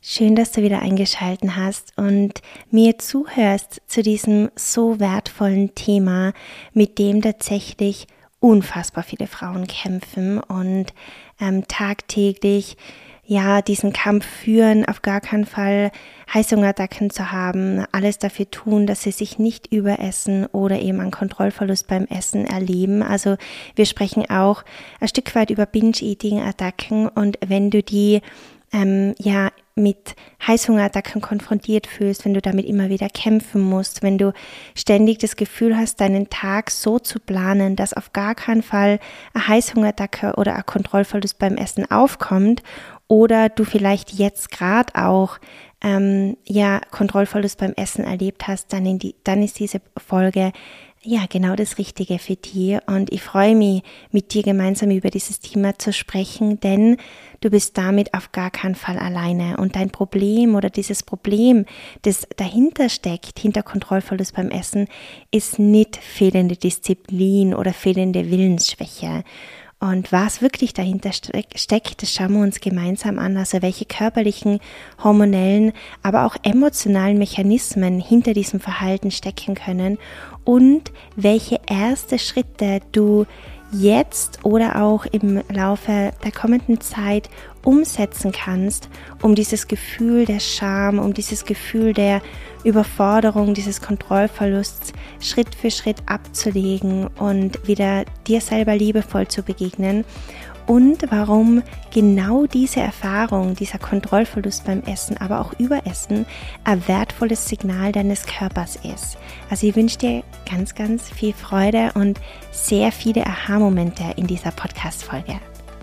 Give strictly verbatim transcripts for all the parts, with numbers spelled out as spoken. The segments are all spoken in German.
Schön, dass du wieder eingeschaltet hast und mir zuhörst zu diesem so wertvollen Thema, mit dem tatsächlich unfassbar viele Frauen kämpfen und ähm, tagtäglich ja diesen Kampf führen, auf gar keinen Fall Heißhungerattacken zu haben, alles dafür tun, dass sie sich nicht überessen oder eben einen Kontrollverlust beim Essen erleben. Also wir sprechen auch ein Stück weit über Binge-Eating-Attacken, und wenn du die ähm, ja mit Heißhungerattacken konfrontiert fühlst, wenn du damit immer wieder kämpfen musst, wenn du ständig das Gefühl hast, deinen Tag so zu planen, dass auf gar keinen Fall eine Heißhungerattacke oder ein Kontrollverlust beim Essen aufkommt, oder du vielleicht jetzt gerade auch ähm, ja Kontrollverlust beim Essen erlebt hast, dann, in die, dann ist diese Folge ja genau das Richtige für dich, und ich freue mich, mit dir gemeinsam über dieses Thema zu sprechen, denn du bist damit auf gar keinen Fall alleine, und dein Problem oder dieses Problem, das dahinter steckt, hinter Kontrollverlust beim Essen, ist nicht fehlende Disziplin oder fehlende Willensschwäche. Und was wirklich dahinter steckt, das schauen wir uns gemeinsam an, also welche körperlichen, hormonellen, aber auch emotionalen Mechanismen hinter diesem Verhalten stecken können und welche erste Schritte du jetzt oder auch im Laufe der kommenden Zeit umsetzen kannst, um dieses Gefühl der Scham, um dieses Gefühl der Überforderung, dieses Kontrollverlusts Schritt für Schritt abzulegen und wieder dir selber liebevoll zu begegnen, und warum genau diese Erfahrung, dieser Kontrollverlust beim Essen, aber auch Überessen, ein wertvolles Signal deines Körpers ist. Also ich wünsche dir ganz, ganz viel Freude und sehr viele Aha-Momente in dieser Podcast-Folge.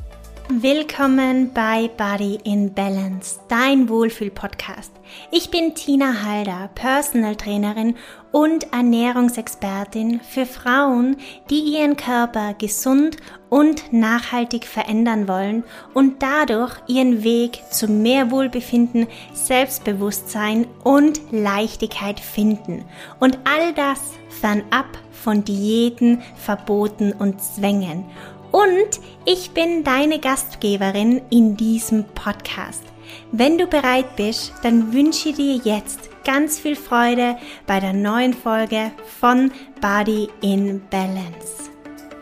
Willkommen bei Body in Balance, dein Wohlfühl-Podcast. Ich bin Tina Halder, Personal Trainerin und Ernährungsexpertin für Frauen, die ihren Körper gesund und nachhaltig verändern wollen und dadurch ihren Weg zu mehr Wohlbefinden, Selbstbewusstsein und Leichtigkeit finden. Und all das fernab von Diäten, Verboten und Zwängen. Und ich bin deine Gastgeberin in diesem Podcast. Wenn du bereit bist, dann wünsche ich dir jetzt ganz viel Freude bei der neuen Folge von Body in Balance.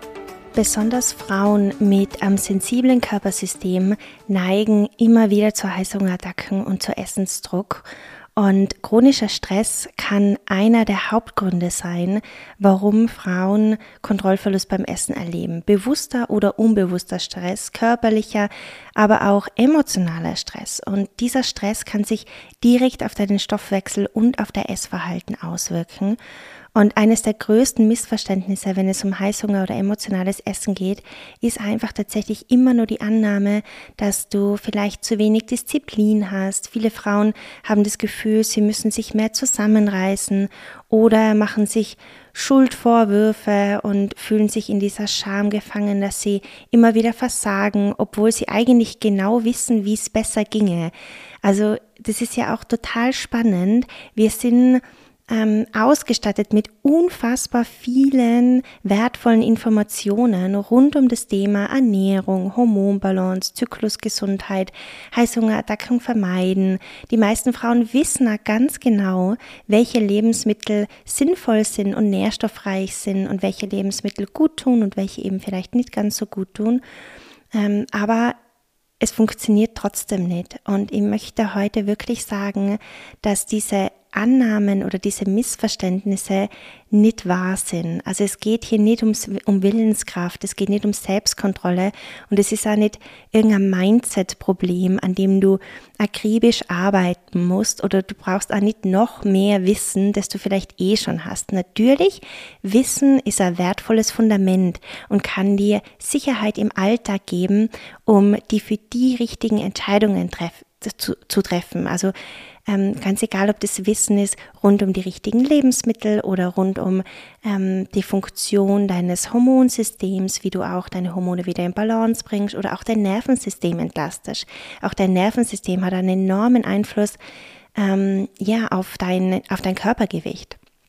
Besonders Frauen mit einem sensiblen Körpersystem neigen immer wieder zu Heißhungerattacken und zu Essensdruck. Und chronischer Stress kann einer der Hauptgründe sein, warum Frauen Kontrollverlust beim Essen erleben. Bewusster oder unbewusster Stress, körperlicher, aber auch emotionaler Stress. Und dieser Stress kann sich direkt auf deinen Stoffwechsel und auf dein Essverhalten auswirken. Und eines der größten Missverständnisse, wenn es um Heißhunger oder emotionales Essen geht, ist einfach tatsächlich immer nur die Annahme, dass du vielleicht zu wenig Disziplin hast. Viele Frauen haben das Gefühl, sie müssen sich mehr zusammenreißen oder machen sich Schuldvorwürfe und fühlen sich in dieser Scham gefangen, dass sie immer wieder versagen, obwohl sie eigentlich genau wissen, wie es besser ginge. Also das ist ja auch total spannend. Wir sind Ähm, ausgestattet mit unfassbar vielen wertvollen Informationen rund um das Thema Ernährung, Hormonbalance, Zyklusgesundheit, Heißhungerattacken vermeiden. Die meisten Frauen wissen auch ganz genau, welche Lebensmittel sinnvoll sind und nährstoffreich sind und welche Lebensmittel gut tun und welche eben vielleicht nicht ganz so gut tun. Ähm, aber es funktioniert trotzdem nicht. Und ich möchte heute wirklich sagen, dass diese Annahmen oder diese Missverständnisse nicht wahr sind. Also es geht hier nicht ums, um Willenskraft, es geht nicht um Selbstkontrolle, und es ist auch nicht irgendein Mindset-Problem, an dem du akribisch arbeiten musst, oder du brauchst auch nicht noch mehr Wissen, das du vielleicht eh schon hast. Natürlich, Wissen ist ein wertvolles Fundament und kann dir Sicherheit im Alltag geben, um die für die richtigen Entscheidungen treff, zu, zu treffen. Also Ähm, ganz egal, ob das Wissen ist rund um die richtigen Lebensmittel oder rund um ähm, die Funktion deines Hormonsystems, wie du auch deine Hormone wieder in Balance bringst oder auch dein Nervensystem entlastest. Auch dein Nervensystem hat einen enormen Einfluss ähm, ja, auf dein, auf dein Körpergewicht.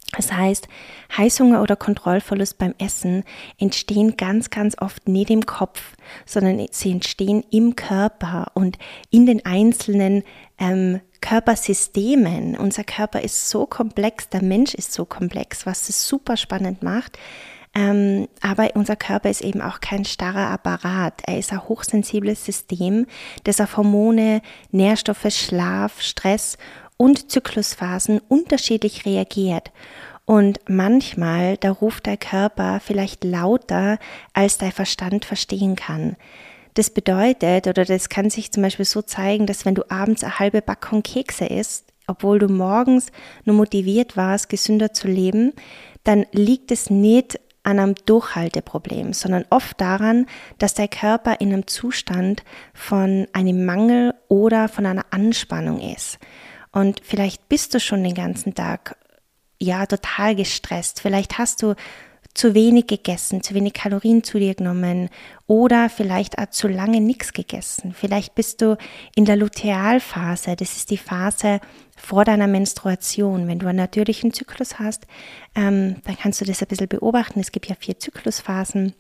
Das heißt, Heißhunger oder Kontrollverlust beim Essen entstehen ganz, ganz oft nicht im Kopf, sondern sie entstehen im Körper und in den einzelnen ähm, Körpersystemen. Unser Körper ist so komplex, der Mensch ist so komplex, was es super spannend macht. Ähm, aber unser Körper ist eben auch kein starrer Apparat. Er ist ein hochsensibles System, das auf Hormone, Nährstoffe, Schlaf, Stress und Zyklusphasen unterschiedlich reagiert. Und manchmal, da ruft der Körper vielleicht lauter, als dein Verstand verstehen kann. Das bedeutet, oder das kann sich zum Beispiel so zeigen, dass wenn du abends eine halbe Packung Kekse isst, obwohl du morgens nur motiviert warst, gesünder zu leben, dann liegt es nicht an einem Durchhalteproblem, sondern oft daran, dass der Körper in einem Zustand von einem Mangel oder von einer Anspannung ist. Und vielleicht bist du schon den ganzen Tag ja total gestresst. Vielleicht hast du zu wenig gegessen, zu wenig Kalorien zu dir genommen oder vielleicht auch zu lange nichts gegessen. Vielleicht bist du in der Lutealphase, das ist die Phase vor deiner Menstruation. Wenn du einen natürlichen Zyklus hast, ähm, dann kannst du das ein bisschen beobachten. Es gibt ja vier Zyklusphasen.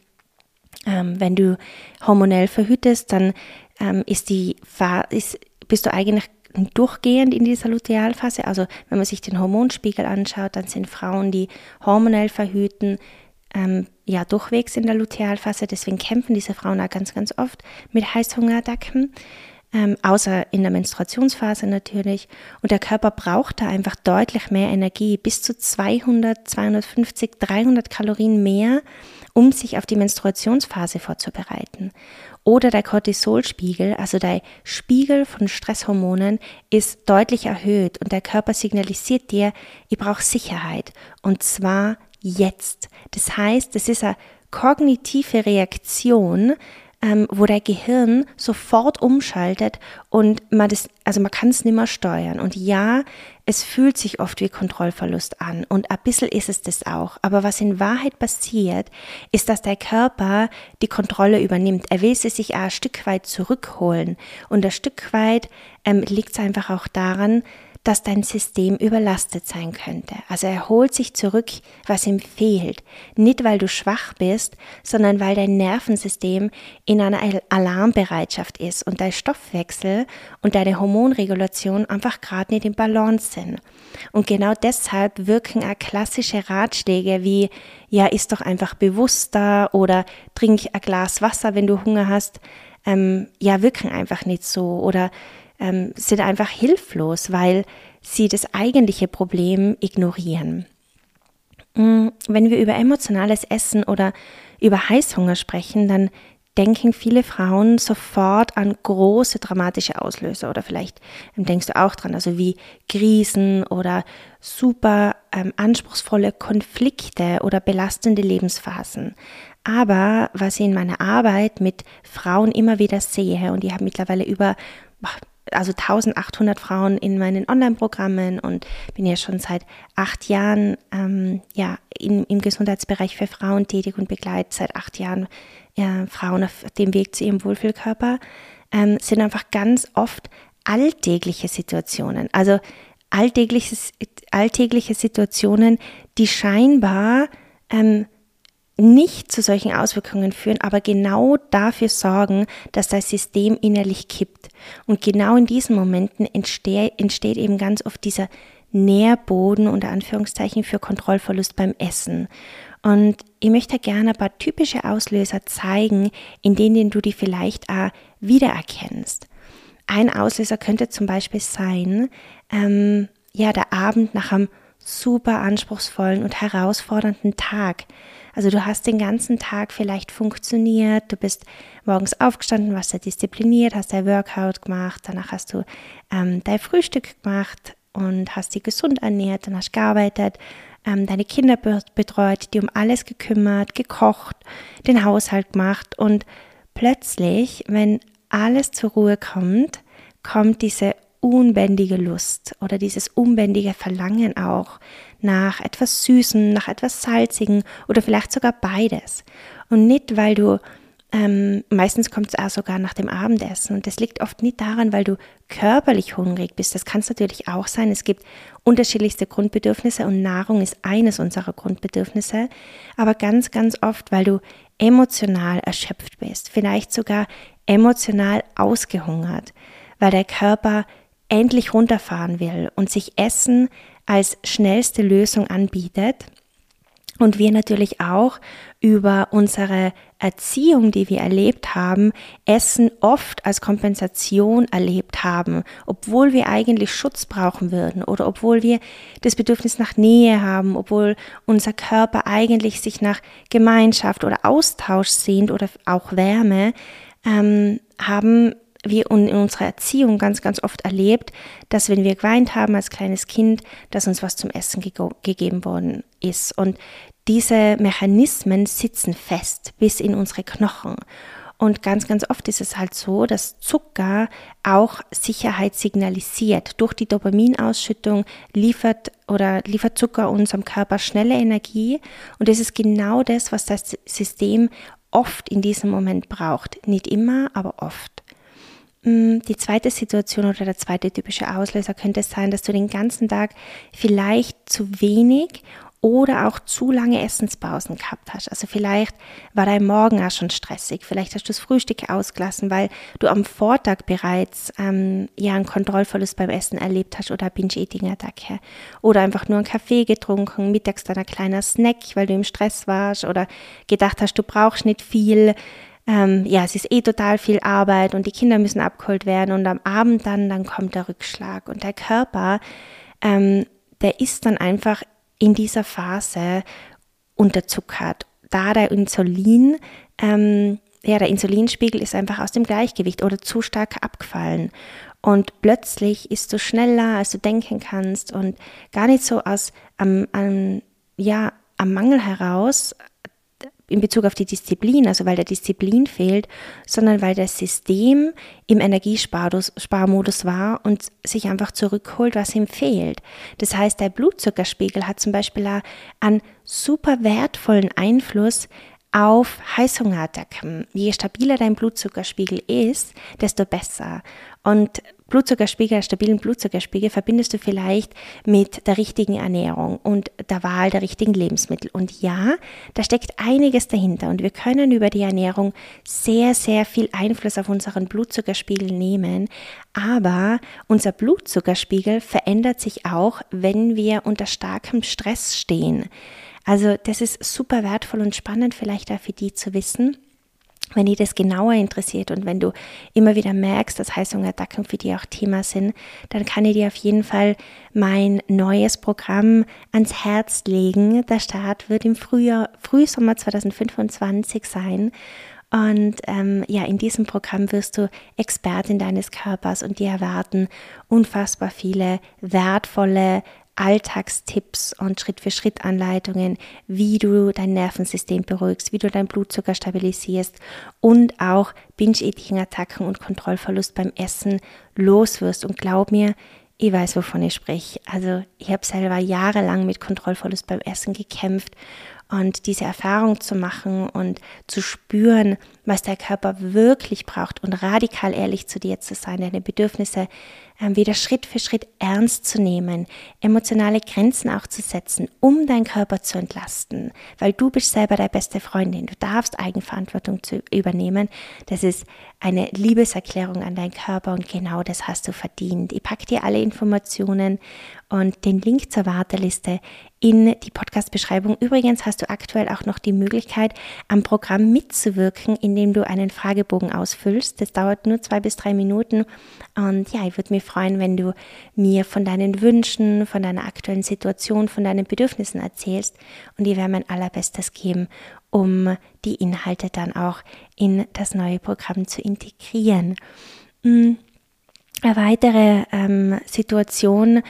Ähm, wenn du hormonell verhütest, dann ähm, ist die Fa- ist, bist du eigentlich durchgehend in dieser Lutealphase. Also wenn man sich den Hormonspiegel anschaut, dann sind Frauen, die hormonell verhüten, ähm, ja durchwegs in der Lutealphase. Deswegen kämpfen diese Frauen auch ganz, ganz oft mit Heißhungerattacken. Ähm, außer in der Menstruationsphase natürlich. Und der Körper braucht da einfach deutlich mehr Energie, bis zu zweihundert, zweihundertfünfzig, dreihundert Kalorien mehr, um sich auf die Menstruationsphase vorzubereiten. Oder der Cortisolspiegel, also der Spiegel von Stresshormonen, ist deutlich erhöht und der Körper signalisiert dir, ich brauche Sicherheit und zwar jetzt. Das heißt, es ist eine kognitive Reaktion, ähm, wo der Gehirn sofort umschaltet und man das, also man kann es nicht mehr steuern. Und ja, es fühlt sich oft wie Kontrollverlust an und ein bisschen ist es das auch. Aber was in Wahrheit passiert, ist, dass der Körper die Kontrolle übernimmt. Er will sie sich auch ein Stück weit zurückholen. Und ein Stück weit ähm, liegt es einfach auch daran, dass dein System überlastet sein könnte. Also er holt sich zurück, was ihm fehlt. Nicht, weil du schwach bist, sondern weil dein Nervensystem in einer Alarmbereitschaft ist und dein Stoffwechsel und deine Hormonregulation einfach gerade nicht im Balance sind. Und genau deshalb wirken auch klassische Ratschläge wie, ja, iss doch einfach bewusster oder trink ein Glas Wasser, wenn du Hunger hast, ähm, ja, wirken einfach nicht so oder Ähm, sind einfach hilflos, weil sie das eigentliche Problem ignorieren. Wenn wir über emotionales Essen oder über Heißhunger sprechen, dann denken viele Frauen sofort an große dramatische Auslöser oder vielleicht ähm, denkst du auch dran, also wie Krisen oder super ähm, anspruchsvolle Konflikte oder belastende Lebensphasen. Aber was ich in meiner Arbeit mit Frauen immer wieder sehe, und ich habe mittlerweile über also eintausendachthundert Frauen in meinen Online-Programmen und bin ja schon seit acht Jahren ähm, ja, in, im Gesundheitsbereich für Frauen tätig und begleite seit acht Jahren äh, Frauen auf dem Weg zu ihrem Wohlfühlkörper, ähm, sind einfach ganz oft alltägliche Situationen. Also alltägliche, alltägliche Situationen, die scheinbar ähm, nicht zu solchen Auswirkungen führen, aber genau dafür sorgen, dass das System innerlich kippt. Und genau in diesen Momenten entsteht, entsteht eben ganz oft dieser Nährboden unter Anführungszeichen für Kontrollverlust beim Essen. Und ich möchte gerne ein paar typische Auslöser zeigen, in denen du die vielleicht auch wiedererkennst. Ein Auslöser könnte zum Beispiel sein, ähm, ja, der Abend nach einem super anspruchsvollen und herausfordernden Tag. Also du hast den ganzen Tag vielleicht funktioniert, du bist morgens aufgestanden, warst sehr diszipliniert, hast dein Workout gemacht, danach hast du ähm, dein Frühstück gemacht und hast dich gesund ernährt, dann hast du gearbeitet, ähm, deine Kinder betreut, die um alles gekümmert, gekocht, den Haushalt gemacht und plötzlich, wenn alles zur Ruhe kommt, kommt diese unbändige Lust oder dieses unbändige Verlangen auch nach etwas Süßem, nach etwas Salzigem oder vielleicht sogar beides. Und nicht, weil du Ähm, meistens kommt es auch sogar nach dem Abendessen und das liegt oft nicht daran, weil du körperlich hungrig bist. Das kann es natürlich auch sein. Es gibt unterschiedlichste Grundbedürfnisse und Nahrung ist eines unserer Grundbedürfnisse, aber ganz, ganz oft, weil du emotional erschöpft bist, vielleicht sogar emotional ausgehungert, weil der Körper endlich runterfahren will und sich Essen als schnellste Lösung anbietet. Und wir natürlich auch über unsere Erziehung, die wir erlebt haben, Essen oft als Kompensation erlebt haben, obwohl wir eigentlich Schutz brauchen würden oder obwohl wir das Bedürfnis nach Nähe haben, obwohl unser Körper eigentlich sich nach Gemeinschaft oder Austausch sehnt oder auch Wärme, ähm, haben wir in unserer Erziehung ganz, ganz oft erlebt, dass wenn wir geweint haben als kleines Kind, dass uns was zum Essen ge- gegeben worden ist. Und diese Mechanismen sitzen fest bis in unsere Knochen. Und ganz, ganz oft ist es halt so, dass Zucker auch Sicherheit signalisiert. Durch die Dopaminausschüttung liefert oder liefert Zucker unserem Körper schnelle Energie. Und das ist genau das, was das System oft in diesem Moment braucht. Nicht immer, aber oft. Die zweite Situation oder der zweite typische Auslöser könnte es sein, dass du den ganzen Tag vielleicht zu wenig oder auch zu lange Essenspausen gehabt hast. Also vielleicht war dein Morgen auch schon stressig, vielleicht hast du das Frühstück ausgelassen, weil du am Vortag bereits ähm, ja einen Kontrollverlust beim Essen erlebt hast oder Binge-Eating-Attacke oder einfach nur einen Kaffee getrunken, mittags dann ein kleiner Snack, weil du im Stress warst oder gedacht hast, du brauchst nicht viel. Ähm, ja, es ist eh total viel Arbeit und die Kinder müssen abgeholt werden und am Abend dann, dann kommt der Rückschlag und der Körper, ähm, der ist dann einfach in dieser Phase unterzuckert, da der Insulin, ähm, ja, der Insulinspiegel ist einfach aus dem Gleichgewicht oder zu stark abgefallen und plötzlich ist du schneller, als du denken kannst und gar nicht so aus am, am, ja, am Mangel heraus, in Bezug auf die Disziplin, also weil der Disziplin fehlt, sondern weil das System im Energiesparmodus war und sich einfach zurückholt, was ihm fehlt. Das heißt, der Blutzuckerspiegel hat zum Beispiel einen super wertvollen Einfluss auf Heißhungerattacken. Je stabiler dein Blutzuckerspiegel ist, desto besser. Und Blutzuckerspiegel, stabilen Blutzuckerspiegel verbindest du vielleicht mit der richtigen Ernährung und der Wahl der richtigen Lebensmittel. Und ja, da steckt einiges dahinter und wir können über die Ernährung sehr, sehr viel Einfluss auf unseren Blutzuckerspiegel nehmen. Aber unser Blutzuckerspiegel verändert sich auch, wenn wir unter starkem Stress stehen. Also das ist super wertvoll und spannend vielleicht auch für die zu wissen, wenn dich das genauer interessiert und wenn du immer wieder merkst, dass Heißhungerattacken für dich auch Thema sind, dann kann ich dir auf jeden Fall mein neues Programm ans Herz legen. Der Start wird im Frühjahr, Frühsommer zwanzig fünfundzwanzig sein. Und ähm, ja, in diesem Programm wirst du Expertin deines Körpers und dir erwarten unfassbar viele wertvolle Alltagstipps und Schritt-für-Schritt-Anleitungen, wie du dein Nervensystem beruhigst, wie du deinen Blutzucker stabilisierst und auch Binge-Eating-Attacken und Kontrollverlust beim Essen loswirst. Und glaub mir, ich weiß, wovon ich spreche. Also ich habe selber jahrelang mit Kontrollverlust beim Essen gekämpft und diese Erfahrung zu machen und zu spüren, was der Körper wirklich braucht und radikal ehrlich zu dir zu sein, deine Bedürfnisse ähm, wieder Schritt für Schritt ernst zu nehmen, emotionale Grenzen auch zu setzen, um deinen Körper zu entlasten, weil du bist selber deine beste Freundin, du darfst Eigenverantwortung zu übernehmen, das ist eine Liebeserklärung an deinen Körper und genau das hast du verdient. Ich packe dir alle Informationen und den Link zur Warteliste in die Podcast-Beschreibung. Übrigens hast du aktuell auch noch die Möglichkeit, am Programm mitzuwirken, indem du einen Fragebogen ausfüllst. Das dauert nur zwei bis drei Minuten. Und ja, ich würde mich freuen, wenn du mir von deinen Wünschen, von deiner aktuellen Situation, von deinen Bedürfnissen erzählst. Und ich werde mein Allerbestes geben, um die Inhalte dann auch in das neue Programm zu integrieren. Eine weitere ähm, Situation,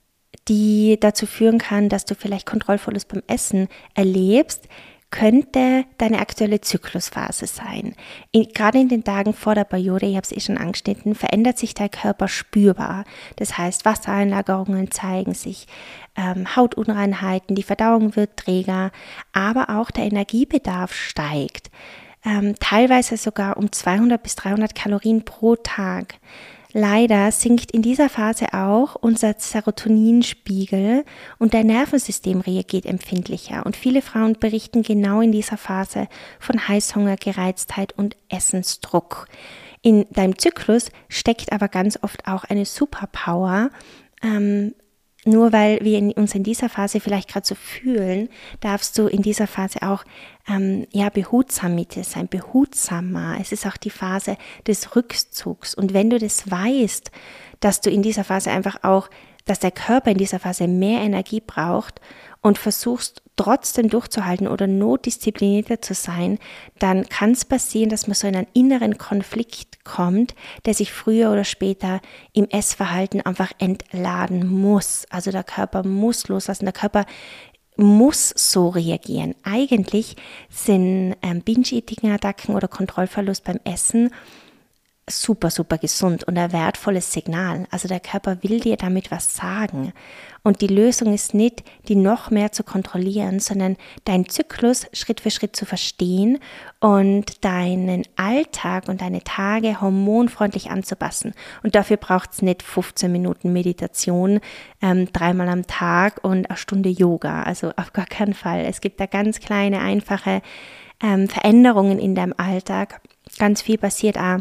die dazu führen kann, dass du vielleicht Kontrollverlust beim Essen erlebst, könnte deine aktuelle Zyklusphase sein. In, gerade in den Tagen vor der Periode, ich habe es eh schon angeschnitten, verändert sich dein Körper spürbar. Das heißt, Wassereinlagerungen zeigen sich, ähm, Hautunreinheiten, die Verdauung wird träger, aber auch der Energiebedarf steigt. ähm, teilweise sogar um zweihundert bis dreihundert Kalorien pro Tag. Leider sinkt in dieser Phase auch unser Serotoninspiegel und dein Nervensystem reagiert empfindlicher. Und viele Frauen berichten genau in dieser Phase von Heißhunger, Gereiztheit und Essensdruck. In deinem Zyklus steckt aber ganz oft auch eine Superpower. Ähm, nur weil wir in, uns in dieser Phase vielleicht gerade so fühlen, darfst du in dieser Phase auch ähm, ja, behutsam mit dir sein, behutsamer. Es ist auch die Phase des Rückzugs. Und wenn du das weißt, dass du in dieser Phase einfach auch, dass der Körper in dieser Phase mehr Energie braucht und versuchst trotzdem durchzuhalten oder notdisziplinierter zu sein, dann kann es passieren, dass man so in einen inneren Konflikt kommt, der sich früher oder später im Essverhalten einfach entladen muss. Also der Körper muss loslassen, der Körper muss so reagieren. Eigentlich sind ähm, Binge-Eating-Attacken oder Kontrollverlust beim Essen super, super gesund und ein wertvolles Signal. Also der Körper will dir damit was sagen. Und die Lösung ist nicht, die noch mehr zu kontrollieren, sondern deinen Zyklus Schritt für Schritt zu verstehen und deinen Alltag und deine Tage hormonfreundlich anzupassen. Und dafür braucht es nicht fünfzehn Minuten Meditation, ähm, dreimal am Tag und eine Stunde Yoga. Also auf gar keinen Fall. Es gibt da ganz kleine, einfache ähm, Veränderungen in deinem Alltag. Ganz viel passiert auch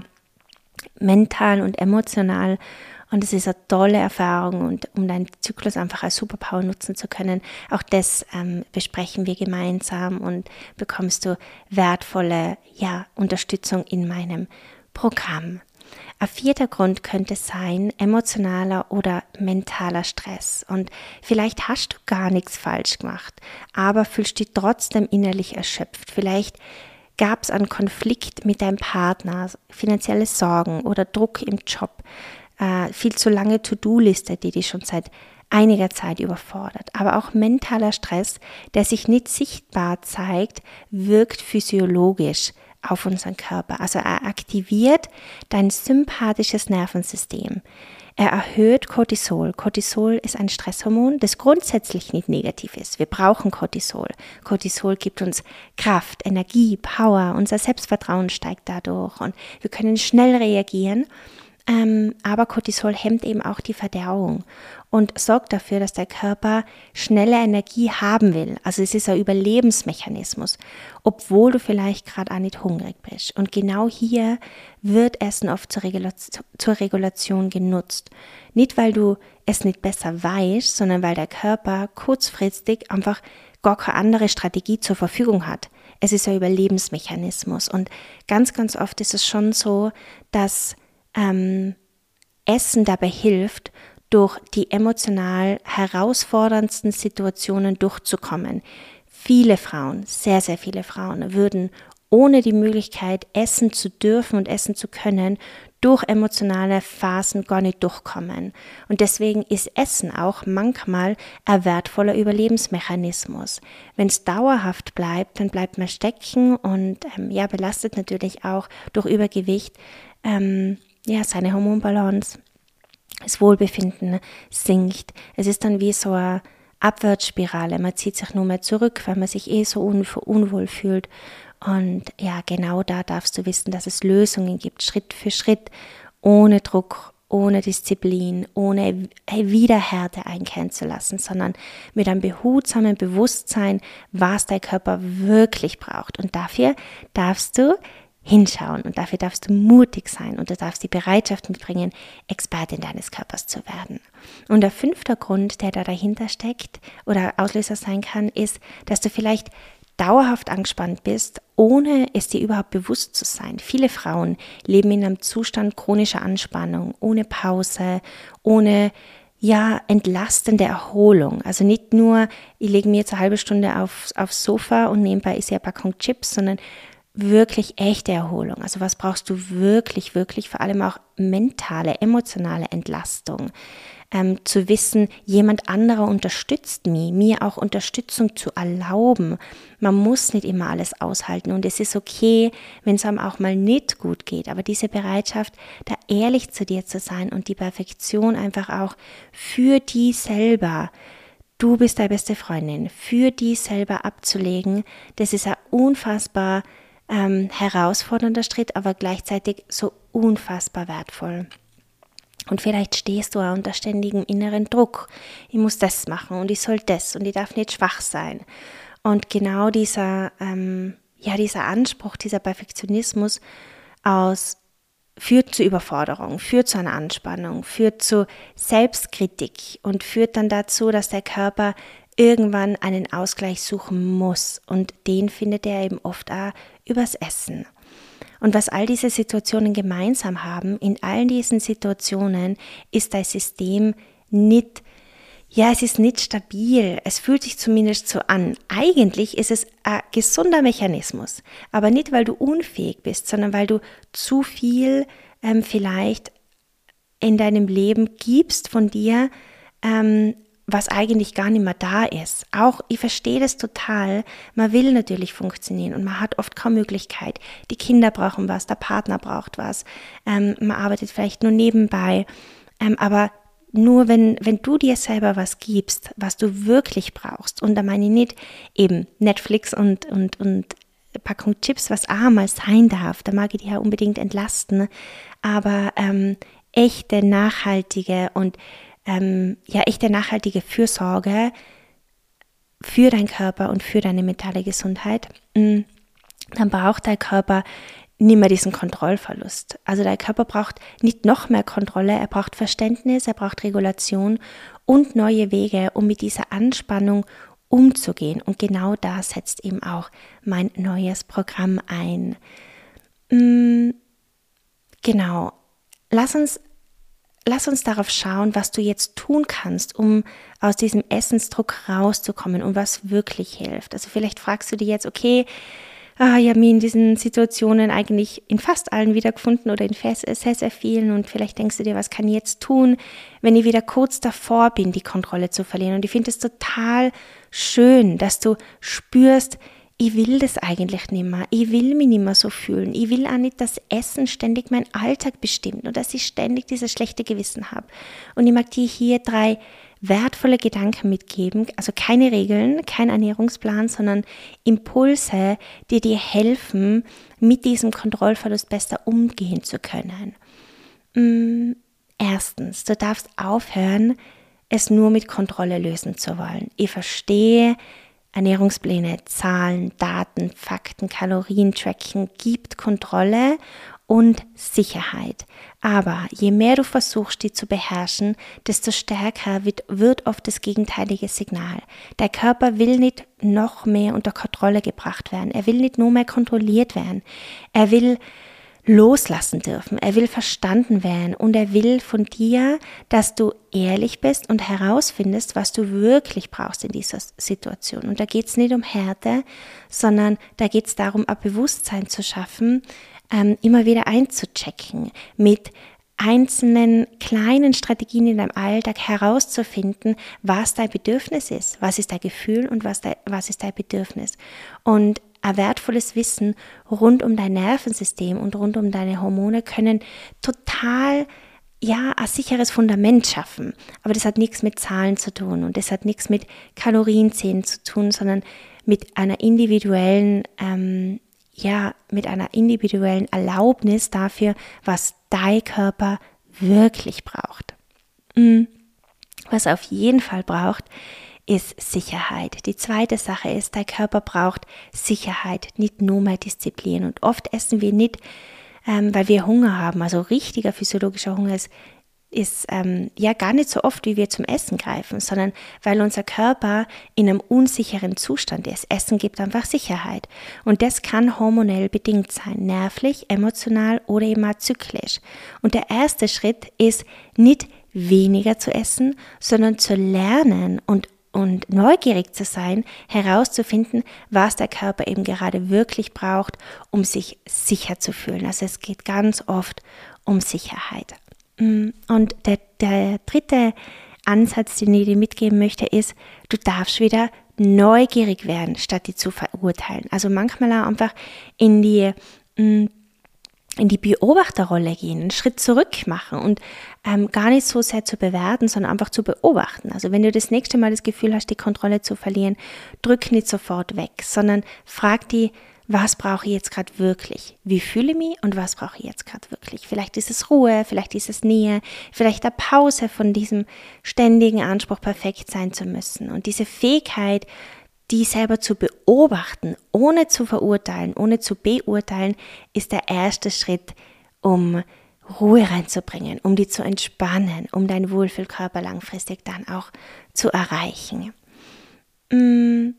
mental und emotional, und es ist eine tolle Erfahrung, und um deinen Zyklus einfach als Superpower nutzen zu können, auch das ähm, besprechen wir gemeinsam und bekommst du wertvolle ja, Unterstützung in meinem Programm. Ein vierter Grund könnte sein emotionaler oder mentaler Stress, und vielleicht hast du gar nichts falsch gemacht, aber fühlst dich trotzdem innerlich erschöpft. Vielleicht gab es einen Konflikt mit deinem Partner, finanzielle Sorgen oder Druck im Job, äh, viel zu lange To-Do-Liste, die dich schon seit einiger Zeit überfordert. Aber auch mentaler Stress, der sich nicht sichtbar zeigt, wirkt physiologisch auf unseren Körper. Also er aktiviert dein sympathisches Nervensystem. Er erhöht Cortisol. Cortisol ist ein Stresshormon, das grundsätzlich nicht negativ ist. Wir brauchen Cortisol. Cortisol gibt uns Kraft, Energie, Power. Unser Selbstvertrauen steigt dadurch und wir können schnell reagieren. Ähm, aber Cortisol hemmt eben auch die Verdauung und sorgt dafür, dass der Körper schnelle Energie haben will. Also es ist ein Überlebensmechanismus, obwohl du vielleicht gerade auch nicht hungrig bist. Und genau hier wird Essen oft zur Regulation, zur Regulation genutzt. Nicht, weil du es nicht besser weißt, sondern weil der Körper kurzfristig einfach gar keine andere Strategie zur Verfügung hat. Es ist ein Überlebensmechanismus, und ganz, ganz oft ist es schon so, dass Ähm, Essen dabei hilft, durch die emotional herausforderndsten Situationen durchzukommen. Viele Frauen, sehr, sehr viele Frauen würden ohne die Möglichkeit, essen zu dürfen und essen zu können, durch emotionale Phasen gar nicht durchkommen. Und deswegen ist Essen auch manchmal ein wertvoller Überlebensmechanismus. Wenn es dauerhaft bleibt, dann bleibt man stecken und ähm, ja, belastet natürlich auch durch Übergewicht ähm, ja, seine Hormonbalance, das Wohlbefinden sinkt. Es ist dann wie so eine Abwärtsspirale. Man zieht sich nur mehr zurück, weil man sich eh so un- unwohl fühlt. Und ja, genau da darfst du wissen, dass es Lösungen gibt, Schritt für Schritt, ohne Druck, ohne Disziplin, ohne Widerhärte einkehren zu lassen, sondern mit einem behutsamen Bewusstsein, was dein Körper wirklich braucht. Und dafür darfst du hinschauen, und dafür darfst du mutig sein, und du darfst die Bereitschaft mitbringen, Expertin deines Körpers zu werden. Und der fünfte Grund, der da dahinter steckt oder Auslöser sein kann, ist, dass du vielleicht dauerhaft angespannt bist, ohne es dir überhaupt bewusst zu sein. Viele Frauen leben in einem Zustand chronischer Anspannung, ohne Pause, ohne ja, entlastende Erholung. Also nicht nur, ich lege mir jetzt eine halbe Stunde auf, aufs Sofa und nebenbei ist ja eine Packung Chips, sondern wirklich echte Erholung. Also was brauchst du wirklich, wirklich, vor allem auch mentale, emotionale Entlastung. Ähm, zu wissen, jemand anderer unterstützt mich, mir auch Unterstützung zu erlauben. Man muss nicht immer alles aushalten, und es ist okay, wenn es einem auch mal nicht gut geht, aber diese Bereitschaft, da ehrlich zu dir zu sein und die Perfektion einfach auch für die selber, du bist deine beste Freundin, für die selber abzulegen, das ist ein unfassbar ähm, herausfordernder Schritt, aber gleichzeitig so unfassbar wertvoll. Und vielleicht stehst du auch unter ständigem inneren Druck. Ich muss das machen und ich soll das und ich darf nicht schwach sein. Und genau dieser, ähm, ja, dieser Anspruch, dieser Perfektionismus aus führt zu Überforderung, führt zu einer Anspannung, führt zu Selbstkritik und führt dann dazu, dass der Körper irgendwann einen Ausgleich suchen muss. Und den findet er eben oft auch übers Essen. Und was all diese Situationen gemeinsam haben, in all diesen Situationen ist das System nicht, ja, es ist nicht stabil. Es fühlt sich zumindest so an. Eigentlich ist es ein gesunder Mechanismus, aber nicht, weil du unfähig bist, sondern weil du zu viel ähm, vielleicht in deinem Leben gibst von dir, ähm, was eigentlich gar nicht mehr da ist. Auch, ich verstehe das total, man will natürlich funktionieren und man hat oft kaum Möglichkeit. Die Kinder brauchen was, der Partner braucht was, ähm, man arbeitet vielleicht nur nebenbei, ähm, aber nur wenn, wenn du dir selber was gibst, was du wirklich brauchst, und da meine ich nicht eben Netflix und, und, und Packung Chips, was auch mal sein darf, da mag ich dich ja unbedingt entlasten, aber ähm, echte, nachhaltige und Ähm, ja, echte nachhaltige Fürsorge für deinen Körper und für deine mentale Gesundheit, dann braucht dein Körper nicht mehr diesen Kontrollverlust. Also dein Körper braucht nicht noch mehr Kontrolle, er braucht Verständnis, er braucht Regulation und neue Wege, um mit dieser Anspannung umzugehen. Und genau da setzt eben auch mein neues Programm ein. Genau, lass uns Lass uns darauf schauen, was du jetzt tun kannst, um aus diesem Essensdruck rauszukommen und was wirklich hilft. Also vielleicht fragst du dir jetzt, okay, ah, ich habe mich in diesen Situationen eigentlich in fast allen wiedergefunden oder in sehr, sehr, sehr vielen, und vielleicht denkst du dir, was kann ich jetzt tun, wenn ich wieder kurz davor bin, die Kontrolle zu verlieren. Und ich finde es total schön, dass du spürst, ich will das eigentlich nicht mehr, ich will mich nicht mehr so fühlen, ich will auch nicht, dass Essen ständig meinen Alltag bestimmt und dass ich ständig dieses schlechte Gewissen habe. Und ich mag dir hier drei wertvolle Gedanken mitgeben, also keine Regeln, kein Ernährungsplan, sondern Impulse, die dir helfen, mit diesem Kontrollverlust besser umgehen zu können. Erstens, du darfst aufhören, es nur mit Kontrolle lösen zu wollen. Ich verstehe, Ernährungspläne, Zahlen, Daten, Fakten, Kalorien-Tracking gibt Kontrolle und Sicherheit. Aber je mehr du versuchst, die zu beherrschen, desto stärker wird, wird oft das gegenteilige Signal. Der Körper will nicht noch mehr unter Kontrolle gebracht werden. Er will nicht nur mehr kontrolliert werden. Er will loslassen dürfen. Er will verstanden werden und er will von dir, dass du ehrlich bist und herausfindest, was du wirklich brauchst in dieser Situation. Und da geht es nicht um Härte, sondern da geht es darum, ein Bewusstsein zu schaffen, ähm, immer wieder einzuchecken, mit einzelnen kleinen Strategien in deinem Alltag herauszufinden, was dein Bedürfnis ist, was ist dein Gefühl und was, dein, was ist dein Bedürfnis. Und ein wertvolles Wissen rund um dein Nervensystem und rund um deine Hormone können total, ja, ein sicheres Fundament schaffen. Aber das hat nichts mit Zahlen zu tun und das hat nichts mit Kalorienzählen zu tun, sondern mit einer individuellen, ähm, ja, mit einer individuellen Erlaubnis dafür, was dein Körper wirklich braucht. Was er auf jeden Fall braucht, ist Sicherheit. Die zweite Sache ist, dein Körper braucht Sicherheit, nicht nur mehr Disziplin. Und oft essen wir nicht, ähm, weil wir Hunger haben. Also richtiger physiologischer Hunger ist, ist ähm, ja gar nicht so oft, wie wir zum Essen greifen, sondern weil unser Körper in einem unsicheren Zustand ist. Essen gibt einfach Sicherheit. Und das kann hormonell bedingt sein, nervlich, emotional oder eben auch zyklisch. Und der erste Schritt ist nicht weniger zu essen, sondern zu lernen und und neugierig zu sein, herauszufinden, was der Körper eben gerade wirklich braucht, um sich sicher zu fühlen. Also es geht ganz oft um Sicherheit. Und der, der dritte Ansatz, den ich dir mitgeben möchte, ist, du darfst wieder neugierig werden, statt die zu verurteilen. Also manchmal auch einfach in die in die Beobachterrolle gehen, einen Schritt zurück machen und ähm, gar nicht so sehr zu bewerten, sondern einfach zu beobachten. Also wenn du das nächste Mal das Gefühl hast, die Kontrolle zu verlieren, drück nicht sofort weg, sondern frag dich, was brauche ich jetzt gerade wirklich? Wie fühle ich mich und was brauche ich jetzt gerade wirklich? Vielleicht ist es Ruhe, vielleicht ist es Nähe, vielleicht eine Pause von diesem ständigen Anspruch, perfekt sein zu müssen. Und diese Fähigkeit, die selber zu beobachten, ohne zu verurteilen, ohne zu beurteilen, ist der erste Schritt, um Ruhe reinzubringen, um die zu entspannen, um deinen Wohlfühlkörper langfristig dann auch zu erreichen. Wenn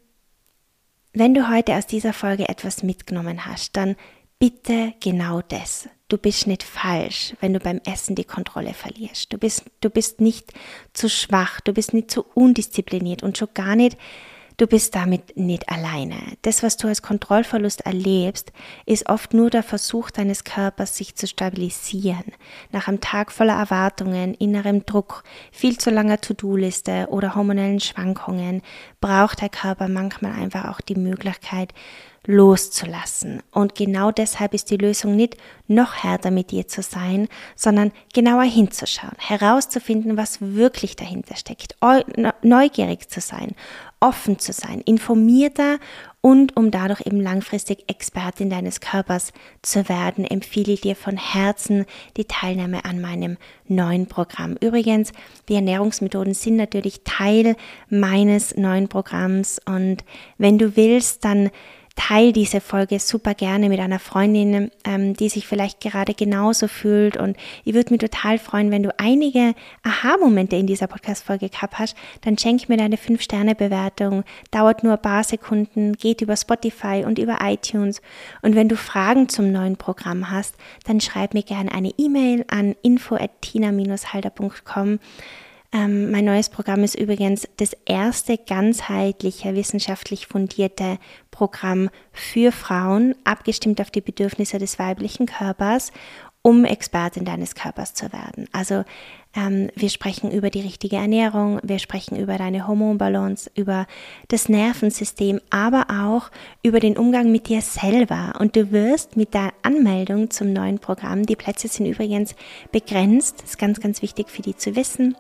du heute aus dieser Folge etwas mitgenommen hast, dann bitte genau das. Du bist nicht falsch, wenn du beim Essen die Kontrolle verlierst. Du bist, du bist nicht zu schwach, du bist nicht zu undiszipliniert und schon gar nicht, du bist damit nicht alleine. Das, was du als Kontrollverlust erlebst, ist oft nur der Versuch deines Körpers, sich zu stabilisieren. Nach einem Tag voller Erwartungen, innerem Druck, viel zu langer To-Do-Liste oder hormonellen Schwankungen braucht der Körper manchmal einfach auch die Möglichkeit, loszulassen. Und genau deshalb ist die Lösung nicht, noch härter mit dir zu sein, sondern genauer hinzuschauen, herauszufinden, was wirklich dahinter steckt, neugierig zu sein, offen zu sein, informierter und um dadurch eben langfristig Expertin deines Körpers zu werden, empfehle ich dir von Herzen die Teilnahme an meinem neuen Programm. Übrigens, die Ernährungsmethoden sind natürlich Teil meines neuen Programms und wenn du willst, dann teil diese Folge super gerne mit einer Freundin, ähm, die sich vielleicht gerade genauso fühlt und ich würde mich total freuen, wenn du einige Aha-Momente in dieser Podcast-Folge gehabt hast, dann schenk mir deine fünf Sterne Bewertung, dauert nur ein paar Sekunden, geht über Spotify und über iTunes und wenn du Fragen zum neuen Programm hast, dann schreib mir gerne eine E-Mail an info at tina dash halder punkt com. Ähm, mein neues Programm ist übrigens das erste ganzheitliche, wissenschaftlich fundierte Programm für Frauen, abgestimmt auf die Bedürfnisse des weiblichen Körpers, um Expertin deines Körpers zu werden. Also ähm, wir sprechen über die richtige Ernährung, wir sprechen über deine Hormonbalance, über das Nervensystem, aber auch über den Umgang mit dir selber. Und du wirst mit der Anmeldung zum neuen Programm, die Plätze sind übrigens begrenzt, das ist ganz, ganz wichtig für die zu wissen,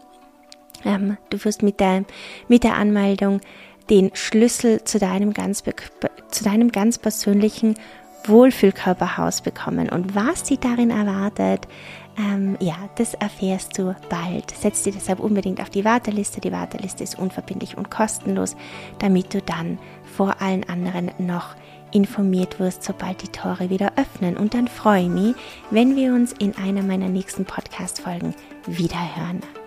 Ähm, du wirst mit der, mit der Anmeldung den Schlüssel zu deinem ganz, zu deinem ganz persönlichen Wohlfühlkörperhaus bekommen. Und was dich darin erwartet, ähm, ja, das erfährst du bald. Setz dich deshalb unbedingt auf die Warteliste. Die Warteliste ist unverbindlich und kostenlos, damit du dann vor allen anderen noch informiert wirst, sobald die Tore wieder öffnen. Und dann freue ich mich, wenn wir uns in einer meiner nächsten Podcast-Folgen wiederhören.